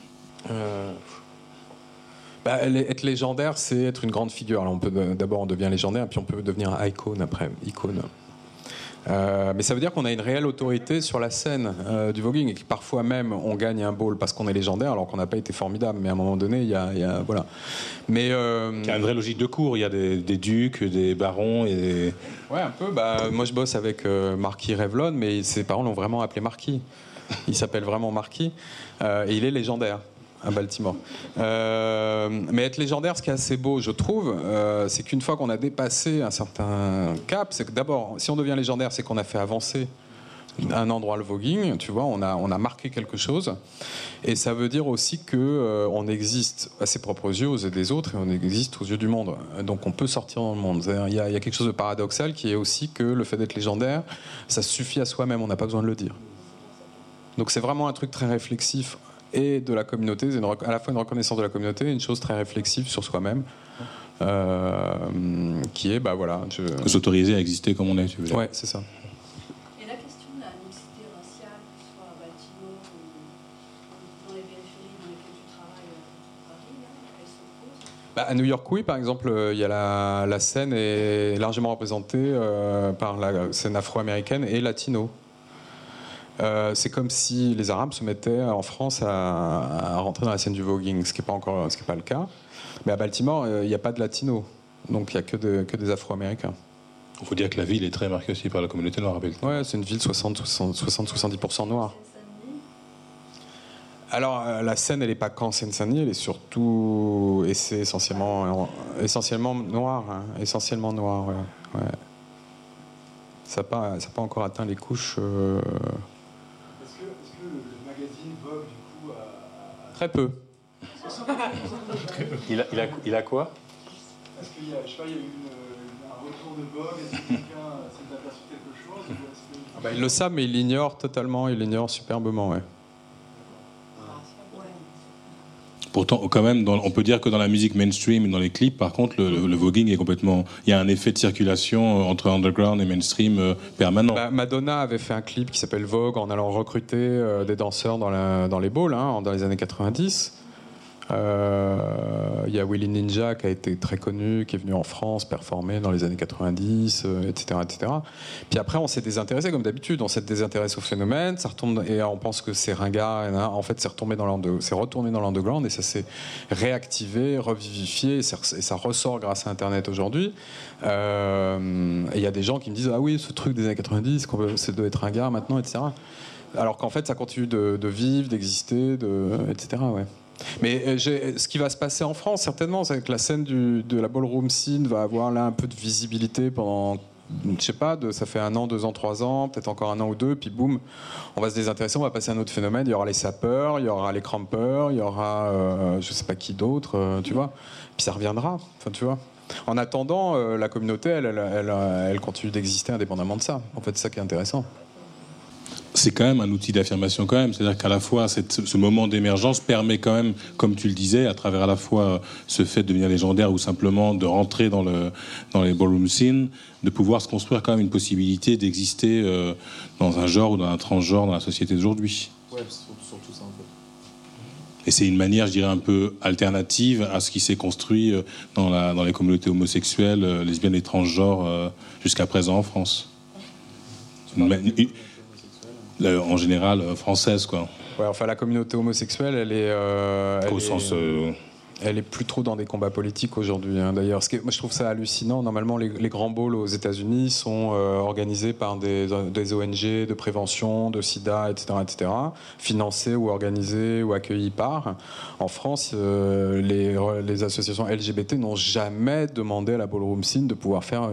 Être légendaire, c'est être une grande figure. Alors d'abord, on devient légendaire, puis on peut devenir icône après. Icône. Mais ça veut dire qu'on a une réelle autorité sur la scène du voguing et que parfois même on gagne un ball parce qu'on est légendaire alors qu'on n'a pas été formidable. Mais à un moment donné, il y a voilà. Mais il y a une vraie logique de cours. Il y a des ducs, des barons et des... Ouais, un peu. Bah, moi, je bosse avec Marquis Revlon, mais ses parents l'ont vraiment appelé Marquis. Il s'appelle vraiment Marquis et il est légendaire à Baltimore. Mais être légendaire, ce qui est assez beau, je trouve, c'est qu'une fois qu'on a dépassé un certain cap, c'est que d'abord, si on devient légendaire, c'est qu'on a fait avancer un endroit le voguing, tu vois, on a marqué quelque chose. Et ça veut dire aussi que on existe à ses propres yeux, aux yeux des autres, et on existe aux yeux du monde. Donc on peut sortir dans le monde. Il y a quelque chose de paradoxal qui est aussi que le fait d'être légendaire, ça suffit à soi-même, on n'a pas besoin de le dire. Donc c'est vraiment un truc très réflexif et de la communauté, c'est à la fois une reconnaissance de la communauté et une chose très réflexive sur soi-même, qui est, bah voilà... S'autoriser à exister comme on est, tu veux dire. Ouais, c'est ça. Et la question de la mixité raciale, que ce soit à Baltimore ou dans les périphéries dans lesquelles tu travailles à Paris, là, elle se pose? Bah, à New York, oui, par exemple, il y a la scène est largement représentée par la scène afro-américaine et latino. C'est comme si les Arabes se mettaient en France à rentrer dans la scène du voguing, ce qui n'est pas le cas. Mais à Baltimore, il n'y a pas de latino, donc il n'y a que des Afro-Américains. Il faut dire que la ville est très marquée aussi par la communauté noire à Baltimore. Ouais, c'est une ville 60-70% noire. Alors la scène, elle n'est pas qu'en Seine-Saint-Denis, elle est surtout, et c'est essentiellement noir, hein, essentiellement noir. Ouais. Ça n'a pas encore atteint les couches. Est-ce que le magazine Vogue, du coup, a... Très peu. Il a quoi? Est-ce qu'il y a, je sais pas, il y a eu un retour de Vogue? Est-ce que quelqu'un s'est aperçu quelque chose? Ou est-ce que... Ils le savent, mais ils l'ignorent totalement, ils l'ignorent superbement, ouais. Pourtant, quand même, on peut dire que dans la musique mainstream et dans les clips, par contre, le voguing est complètement... Il y a un effet de circulation entre underground et mainstream permanent. Bah, Madonna avait fait un clip qui s'appelle Vogue en allant recruter des danseurs dans les balls, hein, dans les années 90. Il y a Willy Ninja qui a été très connu, qui est venu en France performer dans les années 90, etc., etc. Puis après, on s'est désintéressé comme d'habitude. On s'est désintéressé au phénomène, ça retombe et on pense que c'est ringard. Et en fait, c'est retourné dans l'underground et ça s'est réactivé, revivifié et ça ressort grâce à Internet aujourd'hui. Et il y a des gens qui me disent ah oui, ce truc des années 90, c'est de être ringard maintenant, etc. Alors qu'en fait, ça continue de vivre, d'exister, etc. Ouais. Mais ce qui va se passer en France, certainement, c'est que la scène de la ballroom scene va avoir là un peu de visibilité pendant, je sais pas, ça fait 1 an, 2 ans, 3 ans, peut-être encore 1 an ou 2, puis boum, on va se désintéresser, on va passer à un autre phénomène. Il y aura les sapeurs, il y aura les crampeurs, il y aura je sais pas qui d'autre, tu vois. Puis ça reviendra, enfin, tu vois. En attendant, la communauté, elle continue d'exister indépendamment de ça. En fait, c'est ça qui est intéressant. C'est quand même un outil d'affirmation quand même, c'est-à-dire qu'à la fois ce moment d'émergence permet quand même, comme tu le disais, à travers à la fois ce fait de devenir légendaire ou simplement de rentrer dans les ballroom scenes, de pouvoir se construire quand même une possibilité d'exister dans un genre ou dans un transgenre dans la société d'aujourd'hui. Ouais, surtout ça en fait. Et c'est une manière, je dirais, un peu alternative à ce qui s'est construit dans les communautés homosexuelles, lesbiennes et transgenres jusqu'à présent en France. En général française, quoi. Ouais, enfin la communauté homosexuelle, elle est plus trop dans des combats politiques aujourd'hui, hein, d'ailleurs. Moi je trouve ça hallucinant. Normalement les grands balls aux États-Unis sont organisés par des ONG de prévention de sida, etc., financés ou organisés ou accueillis par. En France, les associations LGBT n'ont jamais demandé à la ballroom scene de pouvoir faire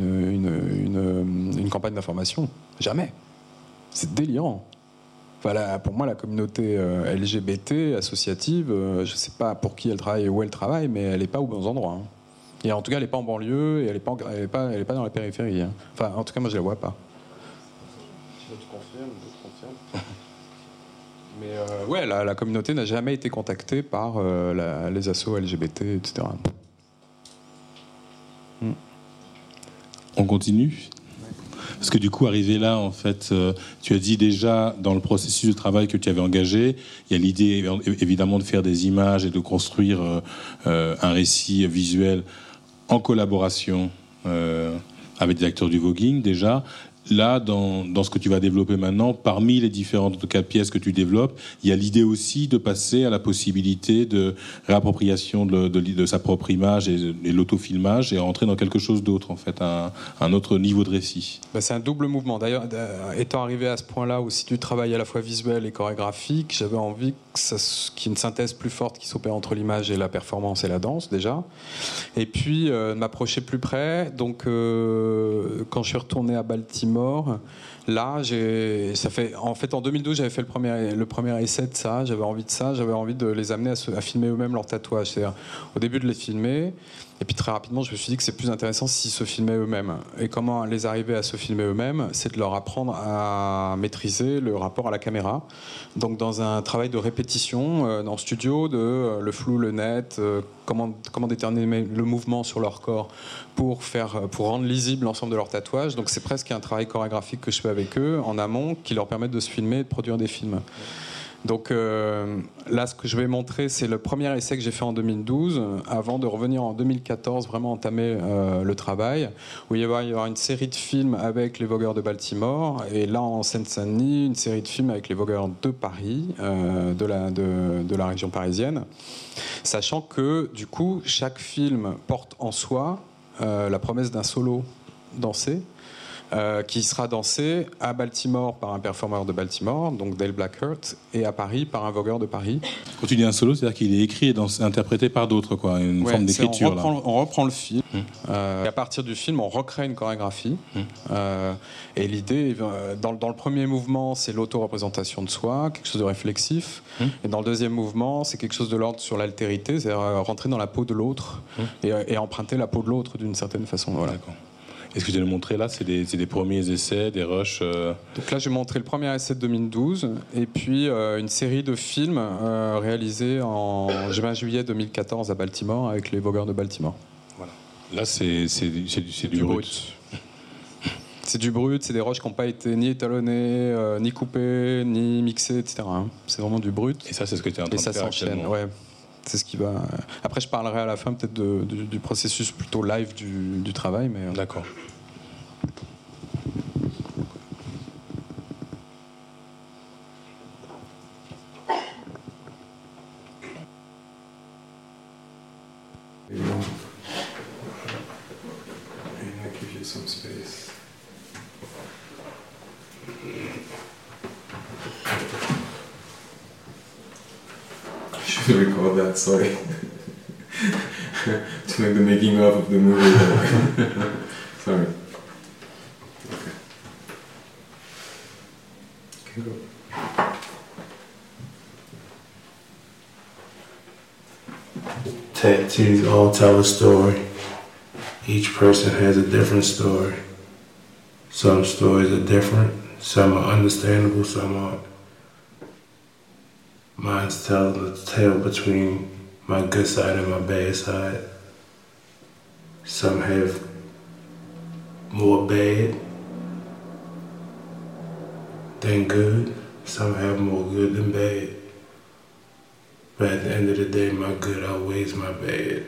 une campagne d'information. Jamais. C'est délirant. Voilà, pour moi, la communauté LGBT associative, je ne sais pas pour qui elle travaille et où elle travaille, mais elle n'est pas aux bons endroits. Hein. Et en tout cas, elle n'est pas en banlieue et elle n'est pas dans la périphérie. Hein. Enfin, en tout cas, moi, je ne la vois pas. Je te confirme. Mais ouais, la communauté n'a jamais été contactée par les assos LGBT, etc. On continue ? Parce que du coup, arrivé là, en fait, tu as dit déjà dans le processus de travail que tu avais engagé, il y a l'idée évidemment de faire des images et de construire un récit visuel en collaboration avec des acteurs du voguing déjà. là, dans ce que tu vas développer maintenant, parmi les différentes pièces que tu développes, il y a l'idée aussi de passer à la possibilité de réappropriation de sa propre image et l'autofilmage et rentrer dans quelque chose d'autre, en fait, un autre niveau de récit. C'est un double mouvement. D'ailleurs, étant arrivé à ce point-là où si tu travailles à la fois visuel et chorégraphique, j'avais envie qu'il y ait une synthèse plus forte qui s'opère entre l'image et la performance et la danse, déjà. Et puis, de m'approcher plus près. Donc, quand je suis retourné à Baltimore, là, en 2012, j'avais fait le premier essai de ça. J'avais envie de les amener à filmer eux-mêmes leurs tatouages. C'est-à-dire, au début de les filmer, et puis très rapidement, je me suis dit que c'est plus intéressant s'ils se filmaient eux-mêmes. Et comment les arriver à se filmer eux-mêmes, c'est de leur apprendre à maîtriser le rapport à la caméra. Donc, dans un travail de répétition, en studio, le flou, le net, comment déterminer le mouvement sur leur corps pour rendre lisible l'ensemble de leur tatouage. Donc, c'est presque un travail chorégraphique que je fais avec eux en amont qui leur permet de se filmer et de produire des films. Donc là, ce que je vais montrer, c'est le premier essai que j'ai fait en 2012, avant de revenir en 2014, vraiment entamer le travail, où il va y avoir une série de films avec les vogueurs de Baltimore, et là, en Seine-Saint-Denis, une série de films avec les vogueurs de Paris, de la région parisienne, sachant que, du coup, chaque film porte en soi la promesse d'un solo dansé, qui sera dansé à Baltimore par un performeur de Baltimore, donc Dale Blackheart, et à Paris par un vogueur de Paris. Quand tu dis un solo, c'est-à-dire qu'il est écrit et interprété par d'autres, quoi, une forme d'écriture. On reprend le film, et à partir du film, on recrée une chorégraphie. Et l'idée, dans le premier mouvement, c'est l'auto-représentation de soi, quelque chose de réflexif. Et dans le deuxième mouvement, c'est quelque chose de l'ordre sur l'altérité, c'est-à-dire rentrer dans la peau de l'autre et emprunter la peau de l'autre d'une certaine façon. Voilà. D'accord. Et ce que tu viens de montrer là, c'est des premiers essais, des rushs. Donc là, j'ai montré le premier essai de 2012 et puis une série de films réalisés en juin-juillet 2014 à Baltimore avec les vogueurs de Baltimore. Voilà. Là, c'est du brut. C'est du brut, c'est des rushs qui n'ont pas été ni étalonnés, ni coupés, ni mixés, etc. C'est vraiment du brut. Et ça, c'est ce que tu es en train de faire actuellement. Ouais. C'est ce qui va. Après, je parlerai à la fin peut-être du processus plutôt live du travail, mais. D'accord. To record that, sorry. To make the making of the movie. Sorry. Okay. Okay, go. Tattoos all tell a story. Each person has a different story. Some stories are different, some are understandable, some aren't. Mine's telling the tale between my good side and my bad side. Some have more bad than good. Some have more good than bad. But at the end of the day, my good outweighs my bad.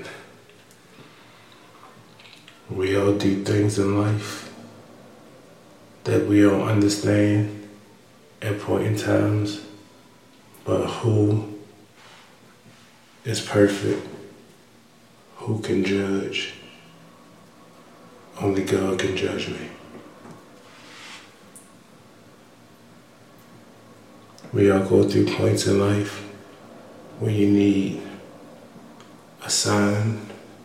We all do things in life that we don't understand at point in times. But who is perfect? Who can judge? Only God can judge me. We all go through points in life where you need a sign,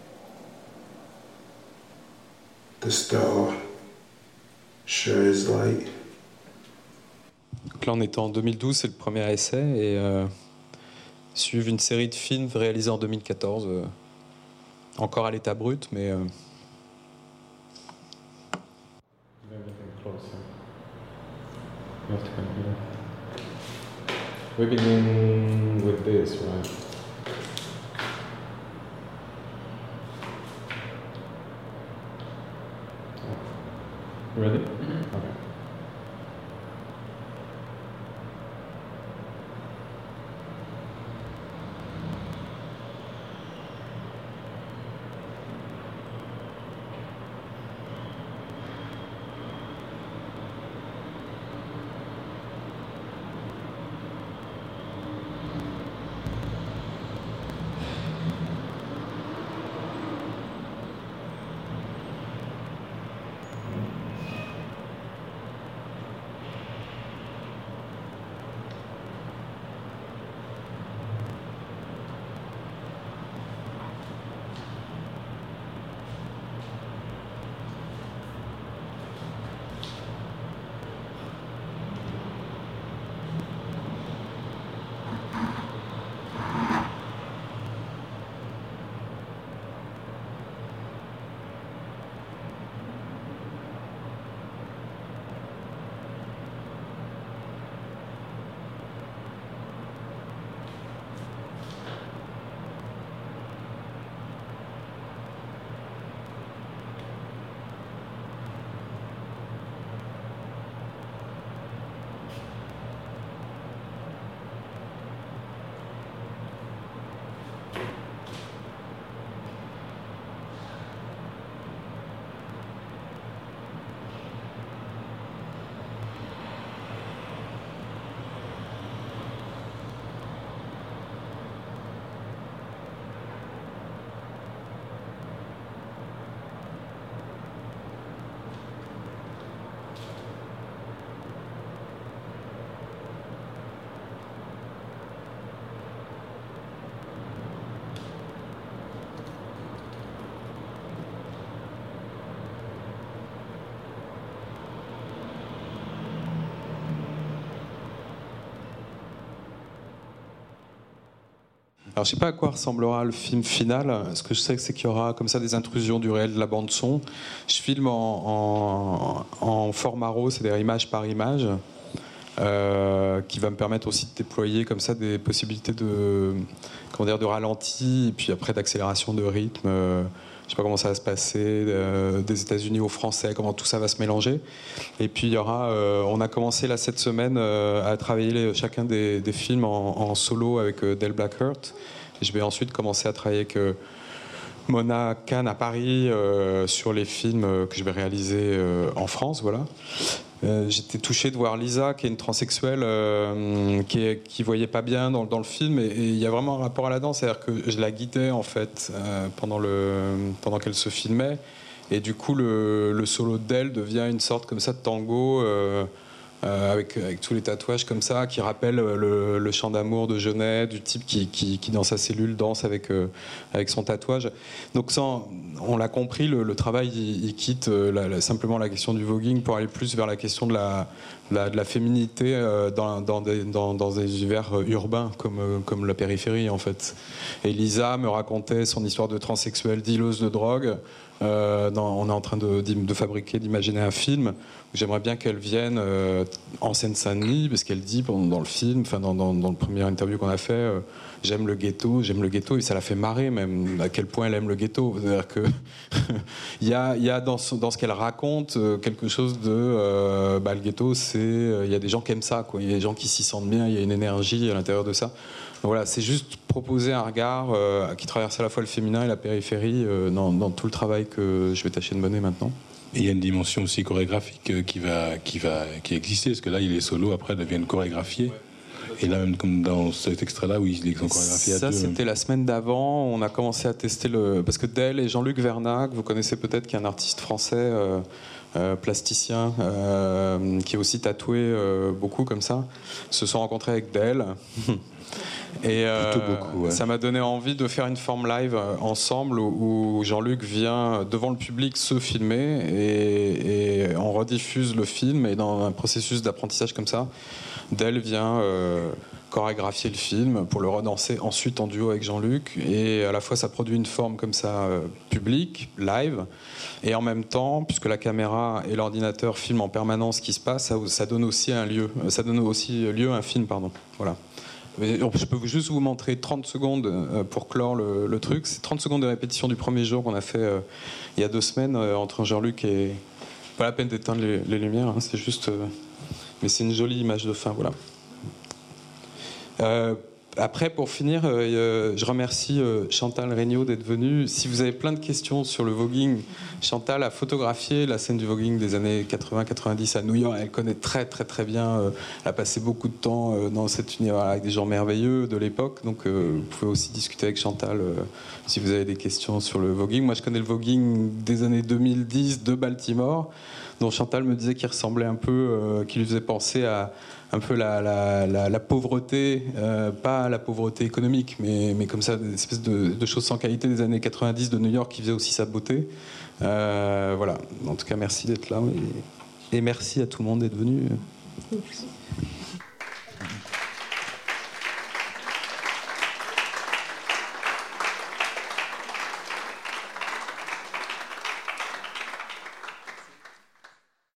the star sure is light. Donc là, on était en 2012, c'est le premier essai, et suivent une série de films réalisés en 2014, encore à l'état brut, mais... We begin with this, right? Ready? Okay. Alors je sais pas à quoi ressemblera le film final. Ce que je sais, c'est qu'il y aura comme ça des intrusions du réel de la bande son. Je filme en format RAW, c'est-à-dire image par image, qui va me permettre aussi de déployer comme ça des possibilités de ralenti et puis après d'accélération de rythme. Je sais pas comment ça va se passer, des États-Unis aux Français, comment tout ça va se mélanger. Et puis il y aura, on a commencé là cette semaine à travailler chacun des films en solo avec Del Blackheart. Et je vais ensuite commencer à travailler avec Mona Khan à Paris sur les films que je vais réaliser en France, voilà. J'étais touché de voir Lisa, qui est une transsexuelle, qui voyait pas bien dans le film, et il y a vraiment un rapport à la danse, c'est-à-dire que je la guidais en fait pendant qu'elle se filmait, et du coup le solo d'elle devient une sorte comme ça de tango avec tous les tatouages comme ça qui rappellent le chant d'amour de Genet, du type qui dans sa cellule danse avec son tatouage. Donc ça, on l'a compris, le travail il quitte simplement la question du voguing pour aller plus vers la question de la féminité dans des univers urbains comme la périphérie en fait. Et Lisa me racontait son histoire de transsexuelle dealeuse de drogue. On est en train de fabriquer, d'imaginer un film. J'aimerais bien qu'elle vienne en Seine-Saint-Denis, parce qu'elle dit dans le film, enfin dans le premier interview qu'on a fait, j'aime le ghetto, et ça la fait marrer même à quel point elle aime le ghetto. C'est-à-dire que il y a dans ce qu'elle raconte quelque chose de le ghetto, il y a des gens qui aiment ça, quoi. Il y a des gens qui s'y sentent bien, il y a une énergie à l'intérieur de ça. Donc voilà, c'est juste proposer un regard qui traverse à la fois le féminin et la périphérie dans tout le travail que je vais tâcher de mener maintenant. Et il y a une dimension aussi chorégraphique qui existe, parce que là, les solos après deviennent chorégraphiés. Et là, même comme dans cet extrait-là où ils sont chorégraphiés à deux. Ça, c'était la semaine d'avant. On a commencé à tester parce que Del et Jean-Luc Vernac, vous connaissez peut-être, qui est un artiste français plasticien, qui est aussi tatoué beaucoup comme ça, se sont rencontrés avec Del. Et beaucoup, ouais. Ça m'a donné envie de faire une forme live ensemble où Jean-Luc vient devant le public se filmer et on rediffuse le film, et dans un processus d'apprentissage comme ça, Del vient chorégraphier le film pour le redanser ensuite en duo avec Jean-Luc, et à la fois ça produit une forme comme ça publique, live, et en même temps, puisque la caméra et l'ordinateur filment en permanence ce qui se passe, ça donne aussi lieu à un film, pardon. Voilà. Je peux juste vous montrer 30 secondes pour clore le truc. C'est 30 secondes de répétition du premier jour qu'on a fait il y a 2 semaines entre Jean-Luc et... Pas la peine d'éteindre les lumières, hein, c'est juste... mais c'est une jolie image de fin, voilà. Après, pour finir, je remercie Chantal Regnault d'être venue. Si vous avez plein de questions sur le voguing, Chantal a photographié la scène du voguing des années 80-90 à New York. Elle connaît très très très bien. Elle a passé beaucoup de temps dans cet univers avec des gens merveilleux de l'époque. Donc vous pouvez aussi discuter avec Chantal si vous avez des questions sur le voguing. Moi, je connais le voguing des années 2010 de Baltimore, dont Chantal me disait qu'il ressemblait un peu, qu'il lui faisait penser à un peu la pauvreté, pas la pauvreté économique, mais comme ça, des espèces de choses sans qualité des années 90 de New York qui faisaient aussi sa beauté. Voilà. En tout cas, merci d'être là et merci à tout le monde d'être venu. Merci.